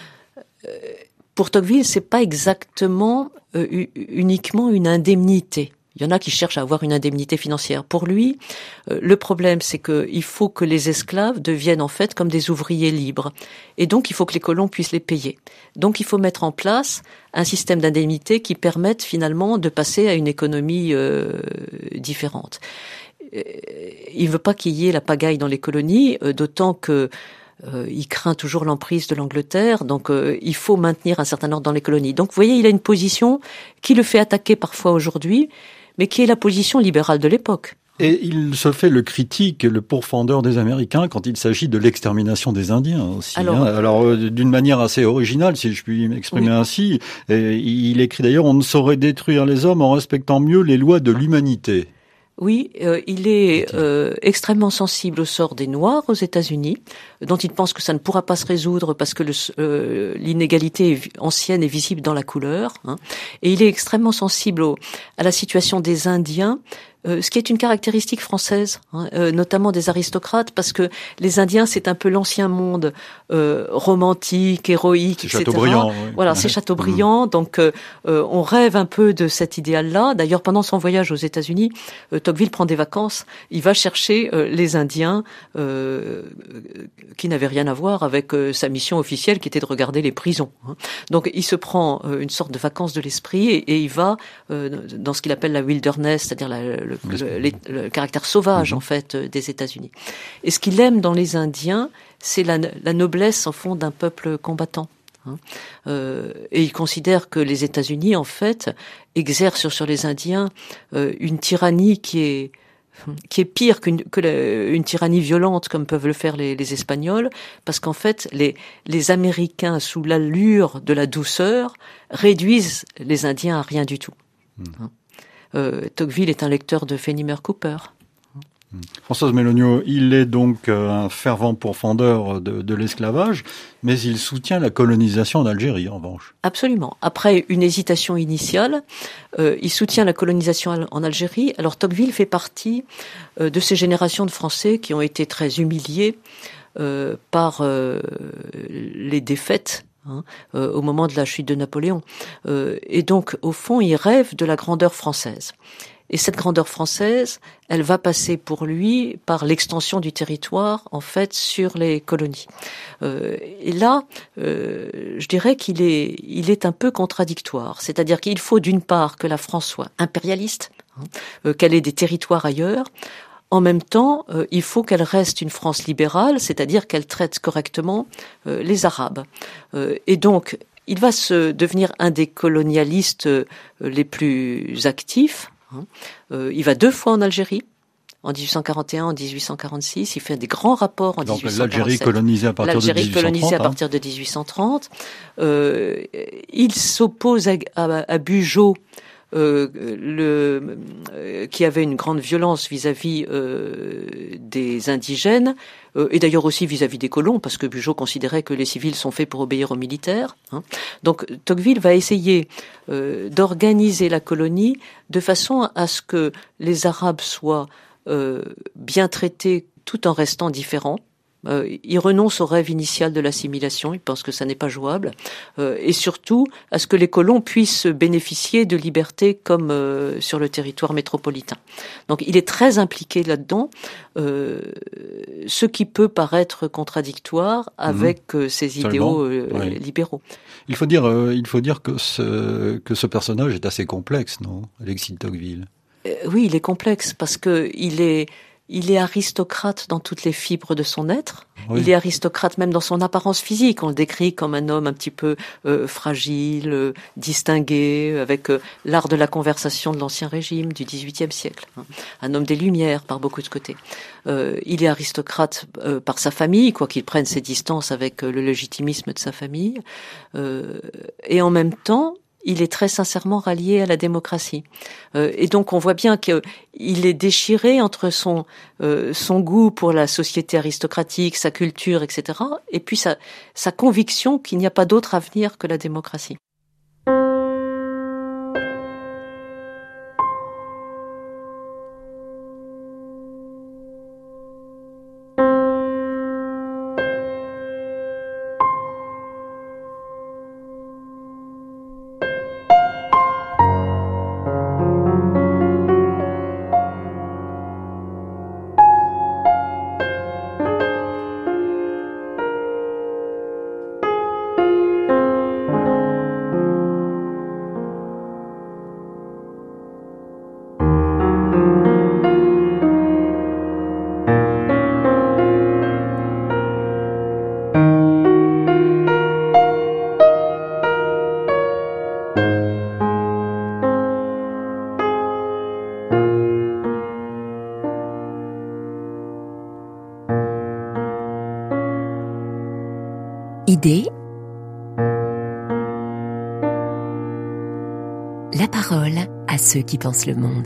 Euh, pour Tocqueville, c'est pas exactement euh, uniquement une indemnité. Il y en a qui cherchent à avoir une indemnité financière. Pour lui, euh, le problème, c'est qu'il faut que les esclaves deviennent en fait comme des ouvriers libres. Et donc, il faut que les colons puissent les payer. Donc, il faut mettre en place un système d'indemnité qui permette finalement de passer à une économie euh, différente. Euh, il ne veut pas qu'il y ait la pagaille dans les colonies, euh, d'autant que Euh, il craint toujours l'emprise de l'Angleterre, donc euh, il faut maintenir un certain ordre dans les colonies. Donc vous voyez, il a une position qui le fait attaquer parfois aujourd'hui, mais qui est la position libérale de l'époque. Et il se fait le critique, le pourfendeur des Américains quand il s'agit de l'extermination des Indiens aussi. Alors, hein. Alors euh, d'une manière assez originale, si je puis m'exprimer oui. ainsi, et il écrit d'ailleurs « On ne saurait détruire les hommes en respectant mieux les lois de l'humanité ». Oui, euh, il est euh, extrêmement sensible au sort des Noirs aux États-Unis, dont il pense que ça ne pourra pas se résoudre parce que le, euh, l'inégalité ancienne est visible dans la couleur. Hein. Et il est extrêmement sensible au, à la situation des Indiens, euh, ce qui est une caractéristique française, hein, euh, notamment des aristocrates, parce que les Indiens, c'est un peu l'ancien monde euh, romantique, héroïque, c'est et cetera. Chateaubriand. Oui. Voilà, c'est Chateaubriand. Mmh. Donc, euh, euh, on rêve un peu de cet idéal-là. D'ailleurs, pendant son voyage aux États-Unis, euh, Tocqueville prend des vacances. Il va chercher euh, les Indiens euh, qui n'avaient rien à voir avec euh, sa mission officielle, qui était de regarder les prisons. Hein. Donc, il se prend euh, une sorte de vacances de l'esprit et, et il va euh, dans ce qu'il appelle la wilderness, c'est-à-dire la, le, le, le, le caractère sauvage, mmh. en fait, des États-Unis. Et ce qu'il aime dans les Indiens, c'est la, la noblesse, au fond, d'un peuple combattant. Hein. Euh, et il considère que les États-Unis, en fait, exercent sur, sur les Indiens euh, une tyrannie qui est qui est pire qu'une que la, une tyrannie violente comme peuvent le faire les, les Espagnols, parce qu'en fait, les, les Américains, sous l'allure de la douceur, réduisent les Indiens à rien du tout. Mmh. Hein. Euh, Tocqueville est un lecteur de Fenimore Cooper. Françoise Méloniot, il est donc un fervent pourfendeur de, de l'esclavage, mais il soutient la colonisation d'Algérie, en revanche. Absolument. Après une hésitation initiale, euh, il soutient la colonisation en Algérie. Alors Tocqueville fait partie euh, de ces générations de Français qui ont été très humiliés euh, par euh, les défaites Hein, euh, au moment de la chute de Napoléon. Euh, et donc, au fond, il rêve de la grandeur française. Et cette grandeur française, elle va passer pour lui par l'extension du territoire, en fait, sur les colonies. Euh, et là, euh, je dirais qu'il est, il est un peu contradictoire. C'est-à-dire qu'il faut d'une part que la France soit impérialiste, hein, euh, qu'elle ait des territoires ailleurs. En même temps, euh, il faut qu'elle reste une France libérale, c'est-à-dire qu'elle traite correctement euh, les Arabes. Euh, et donc, il va se devenir un des colonialistes euh, les plus actifs. Hein. Euh, il va deux fois en Algérie, en dix-huit cent quarante et un, en dix-huit cent quarante-six. Il fait des grands rapports en donc, dix-huit cent quarante-sept. L'Algérie colonisée à partir L'Algérie de dix-huit cent trente. colonisée à hein. partir de dix-huit cent trente. Euh, il s'oppose à, à, à Bugeaud, Euh, le, euh, qui avait une grande violence vis-à-vis euh, des indigènes, euh, et d'ailleurs aussi vis-à-vis des colons, parce que Bugeaud considérait que les civils sont faits pour obéir aux militaires. Hein. Donc Tocqueville va essayer euh, d'organiser la colonie de façon à ce que les Arabes soient euh, bien traités tout en restant différents. Euh, il renonce au rêve initial de l'assimilation, il pense que ça n'est pas jouable, euh, et surtout à ce que les colons puissent bénéficier de liberté comme euh, sur le territoire métropolitain. Donc il est très impliqué là-dedans, euh, ce qui peut paraître contradictoire avec mmh. euh, ses idéaux euh, oui. libéraux. Il faut dire, euh, il faut dire que ce que ce personnage est assez complexe, non, Alexis de Tocqueville? euh, Oui, il est complexe parce que il est il est aristocrate dans toutes les fibres de son être. Oui. Il est aristocrate même dans son apparence physique. On le décrit comme un homme un petit peu euh, fragile, euh, distingué, avec euh, l'art de la conversation de l'Ancien Régime du dix-huitième siècle. Hein. Un homme des Lumières par beaucoup de côtés. Euh, il est aristocrate euh, par sa famille, quoi qu'il prenne ses distances avec euh, le légitimisme de sa famille. Euh, et en même temps, il est très sincèrement rallié à la démocratie. Euh, et donc on voit bien qu'il est déchiré entre son euh, son goût pour la société aristocratique, sa culture, et cetera, et puis sa, sa conviction qu'il n'y a pas d'autre avenir que la démocratie. Idée. La parole à ceux qui pensent le monde.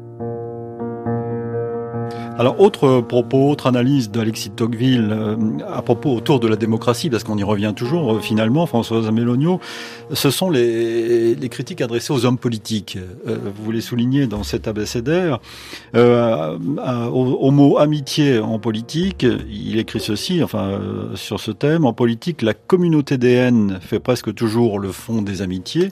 Alors, autre propos, autre analyse d'Alexis de Tocqueville euh, à propos autour de la démocratie, parce qu'on y revient toujours euh, finalement, Françoise Méloniaux, ce sont les, les critiques adressées aux hommes politiques. Euh, vous les soulignez dans cet abécédaire. Euh, au, au mot amitié en politique, il écrit ceci, enfin euh, sur ce thème, en politique, la communauté des haines fait presque toujours le fond des amitiés.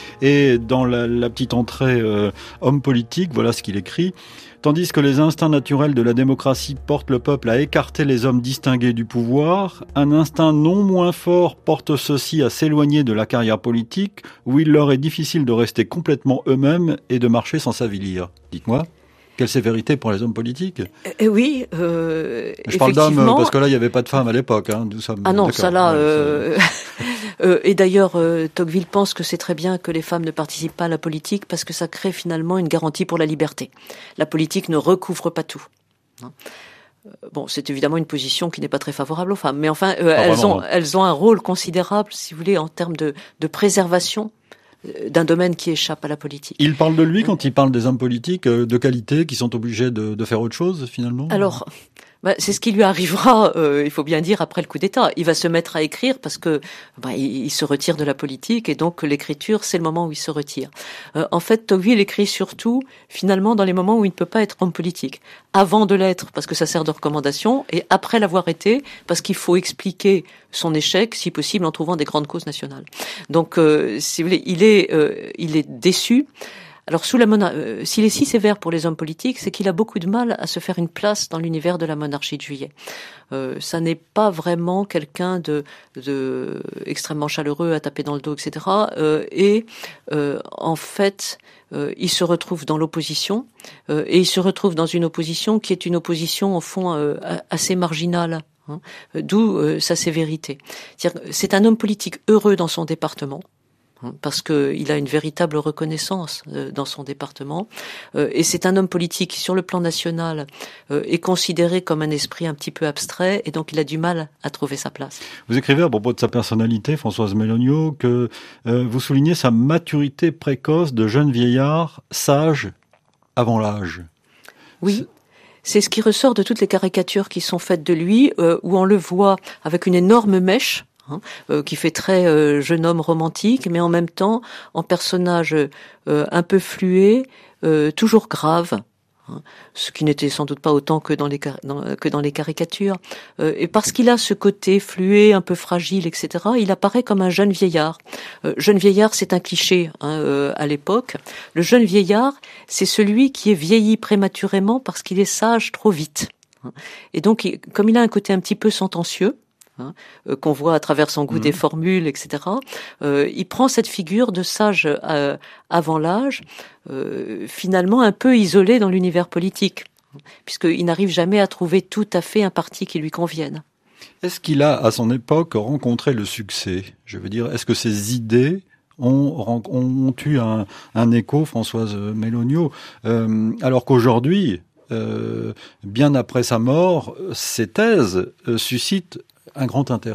Et dans la, la petite entrée euh, homme politique, voilà ce qu'il écrit. Tandis que les instincts naturels de la démocratie portent le peuple à écarter les hommes distingués du pouvoir, un instinct non moins fort porte ceux-ci à s'éloigner de la carrière politique, où il leur est difficile de rester complètement eux-mêmes et de marcher sans s'avilir. Dites-moi, quelle sévérité pour les hommes politiques? Eh oui, euh, je parle d'hommes parce que là, il n'y avait pas de femmes à l'époque. Hein, nous sommes... Ah non, ça là... Ouais, euh... Euh, et d'ailleurs, euh, Tocqueville pense que c'est très bien que les femmes ne participent pas à la politique parce que ça crée finalement une garantie pour la liberté. La politique ne recouvre pas tout. Hein. Bon, c'est évidemment une position qui n'est pas très favorable aux femmes, mais enfin, euh, elles vraiment, ont, elles ont un rôle considérable, si vous voulez, en termes de, de préservation d'un domaine qui échappe à la politique. Il parle de lui quand il parle des hommes politiques de qualité qui sont obligés de, de faire autre chose, finalement? Alors... Bah, c'est ce qui lui arrivera, euh, il faut bien dire, après le coup d'État. Il va se mettre à écrire parce que bah, il, il se retire de la politique et donc l'écriture, c'est le moment où il se retire. Euh, en fait, Tocqueville écrit surtout, finalement, dans les moments où il ne peut pas être homme politique. Avant de l'être, parce que ça sert de recommandation, et après l'avoir été, parce qu'il faut expliquer son échec, si possible, en trouvant des grandes causes nationales. Donc, euh, si vous voulez, il est, euh, il est déçu. Alors, sous la mona- euh, s'il est si sévère pour les hommes politiques, c'est qu'il a beaucoup de mal à se faire une place dans l'univers de la monarchie de Juillet. Euh, ça n'est pas vraiment quelqu'un de, de extrêmement chaleureux à taper dans le dos, et cetera. Euh, et euh, en fait, euh, il se retrouve dans l'opposition, euh, et il se retrouve dans une opposition qui est une opposition, au fond, euh, assez marginale. Hein, d'où euh, sa sévérité. C'est-à-dire, c'est un homme politique heureux dans son département, parce qu'il a une véritable reconnaissance dans son département. Et c'est un homme politique qui, sur le plan national, est considéré comme un esprit un petit peu abstrait, et donc il a du mal à trouver sa place. Vous écrivez à propos de sa personnalité, Françoise Méloniaux, que euh, vous soulignez sa maturité précoce de jeune vieillard, sage avant l'âge. Oui. C'est... C'est ce qui ressort de toutes les caricatures qui sont faites de lui, euh, où on le voit avec une énorme mèche, Hein, euh, qui fait très euh, jeune homme romantique, mais en même temps en personnage euh, un peu fluet, euh, toujours grave, hein, ce qui n'était sans doute pas autant que dans les, dans, que dans les caricatures. Euh, et parce qu'il a ce côté fluet, un peu fragile, et cetera, il apparaît comme un jeune vieillard. Euh, jeune vieillard, c'est un cliché hein, euh, à l'époque. Le jeune vieillard, c'est celui qui est vieilli prématurément parce qu'il est sage trop vite. Et donc, comme il a un côté un petit peu sentencieux, hein, euh, qu'on voit à travers son goût mmh. des formules, et cetera. Euh, il prend cette figure de sage euh, avant l'âge, euh, finalement un peu isolé dans l'univers politique, puisqu'il n'arrive jamais à trouver tout à fait un parti qui lui convienne. Est-ce qu'il a, à son époque, rencontré le succès ? Je veux dire, est-ce que ses idées ont, ont eu un, un écho, Françoise Méloniaux, euh, alors qu'aujourd'hui, euh, bien après sa mort, ses thèses euh, suscitent un grand intérêt ?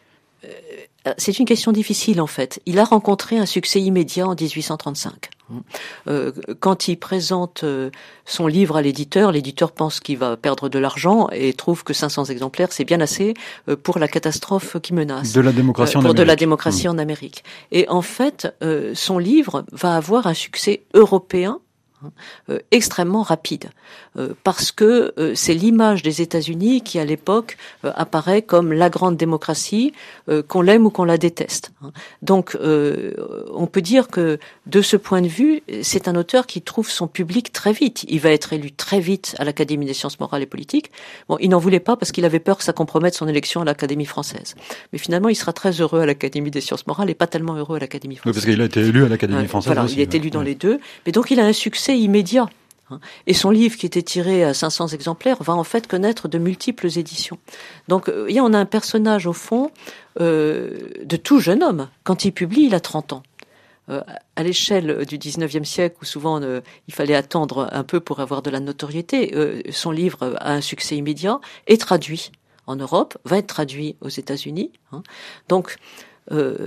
C'est une question difficile en fait. Il a rencontré un succès immédiat en dix-huit cent trente-cinq. Euh, quand il présente euh, son livre à l'éditeur, l'éditeur pense qu'il va perdre de l'argent et trouve que cinq cents exemplaires, c'est bien assez euh, pour la catastrophe qui menace. De la démocratie euh, en pour Amérique. de la démocratie mmh. en Amérique. Et en fait, euh, son livre va avoir un succès européen Euh, extrêmement rapide, euh, parce que euh, c'est l'image des États-Unis qui, à l'époque, euh, apparaît comme la grande démocratie, euh, qu'on l'aime ou qu'on la déteste. Donc, euh, on peut dire que, de ce point de vue, c'est un auteur qui trouve son public très vite. Il va être élu très vite à l'Académie des sciences morales et politiques. Bon, il n'en voulait pas parce qu'il avait peur que ça compromette son élection à l'Académie française. Mais finalement, il sera très heureux à l'Académie des sciences morales et pas tellement heureux à l'Académie française. Oui, parce qu'il a été élu à l'Académie française euh, voilà, aussi. Il est élu dans ouais. les deux. Mais donc, il a un succès immédiat. Et son livre, qui était tiré à cinq cents exemplaires, va en fait connaître de multiples éditions. Donc, euh, on a un personnage, au fond, euh, de tout jeune homme. Quand il publie, il a trente ans. Euh, à l'échelle du dix-neuvième siècle, où souvent euh, il fallait attendre un peu pour avoir de la notoriété, euh, son livre a un succès immédiat, est traduit en Europe, va être traduit aux États-Unis. Hein. Donc, euh,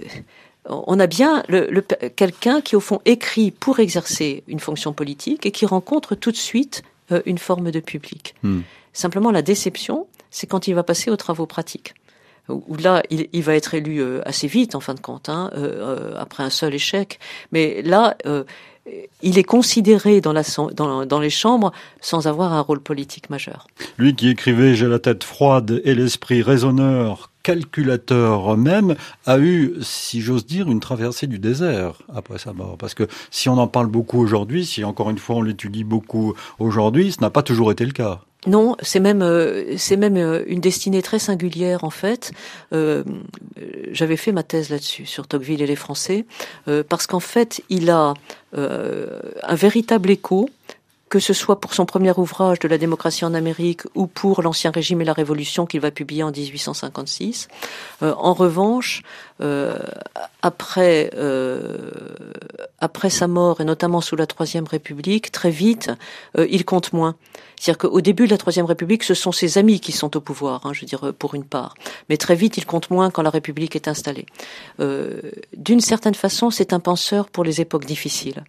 on a bien le, le, quelqu'un qui, au fond, écrit pour exercer une fonction politique et qui rencontre tout de suite euh, une forme de public. Hmm. Simplement, la déception, c'est quand il va passer aux travaux pratiques. Où là, il, il va être élu euh, assez vite, en fin de compte, hein, euh, après un seul échec. Mais là, euh, il est considéré dans, la, dans, dans les chambres sans avoir un rôle politique majeur. Lui qui écrivait « J'ai la tête froide et l'esprit raisonneur », calculateur même, a eu, si j'ose dire, une traversée du désert après sa mort. Parce que si on en parle beaucoup aujourd'hui, si encore une fois on l'étudie beaucoup aujourd'hui, ce n'a pas toujours été le cas. Non, c'est même euh, c'est même euh, une destinée très singulière en fait. Euh, j'avais fait ma thèse là-dessus sur Tocqueville et les Français euh, parce qu'en fait il a euh, un véritable écho, que ce soit pour son premier ouvrage de la démocratie en Amérique ou pour l'Ancien Régime et la Révolution qu'il va publier en dix-huit cent cinquante-six. Euh, en revanche, euh, après euh, après sa mort et notamment sous la Troisième République, très vite, euh, il compte moins. C'est-à-dire qu'au début de la Troisième République, ce sont ses amis qui sont au pouvoir, hein, je veux dire pour une part. Mais très vite, il compte moins quand la République est installée. Euh, d'une certaine façon, c'est un penseur pour les époques difficiles.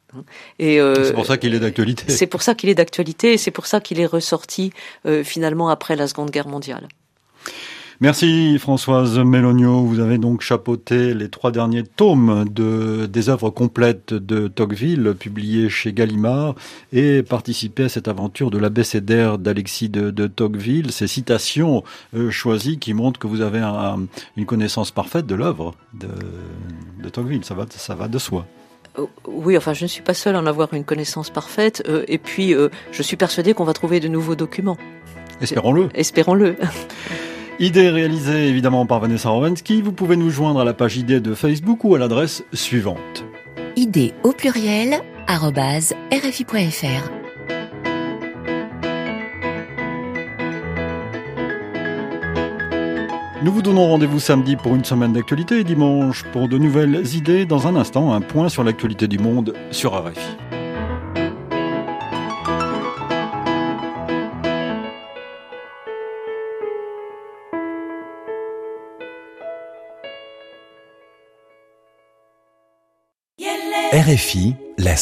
Et euh, c'est pour ça qu'il est d'actualité. C'est pour ça qu'il est d'actualité et c'est pour ça qu'il est ressorti euh, finalement après la Seconde Guerre mondiale. Merci Françoise Méloniaux. Vous avez donc chapeauté les trois derniers tomes de, des œuvres complètes de Tocqueville, publiées chez Gallimard, et participé à cette aventure de l'abécédaire d'Alexis de, de Tocqueville. Ces citations euh, choisies qui montrent que vous avez un, une connaissance parfaite de l'œuvre de, de Tocqueville. Ça va, ça va de soi. Oui, enfin, je ne suis pas seule à en avoir une connaissance parfaite. Euh, et puis, euh, je suis persuadée qu'on va trouver de nouveaux documents. Espérons-le. Espérons-le. Idée réalisée évidemment par Vanessa Rowensky. Vous pouvez nous joindre à la page Idée de Facebook ou à l'adresse suivante. Idée au pluriel arobase r f i point f r. Nous vous donnons rendez-vous samedi pour une semaine d'actualité et dimanche pour de nouvelles idées. Dans un instant, un point sur l'actualité du monde sur R F I. R F I, la